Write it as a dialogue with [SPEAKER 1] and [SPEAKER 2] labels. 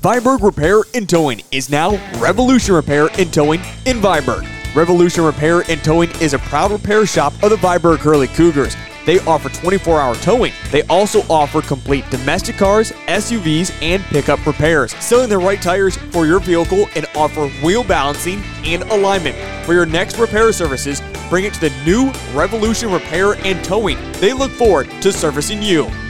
[SPEAKER 1] Viborg Repair and Towing is now Revolution Repair and Towing in Viborg. Revolution Repair and Towing is a proud repair shop of the Viborg Hurley Cougars. They offer 24-hour towing. They also offer complete domestic cars, SUVs, and pickup repairs, selling the right tires for your vehicle and offer wheel balancing and alignment. For your next repair services, bring it to the new Revolution Repair and Towing. They look forward to servicing you.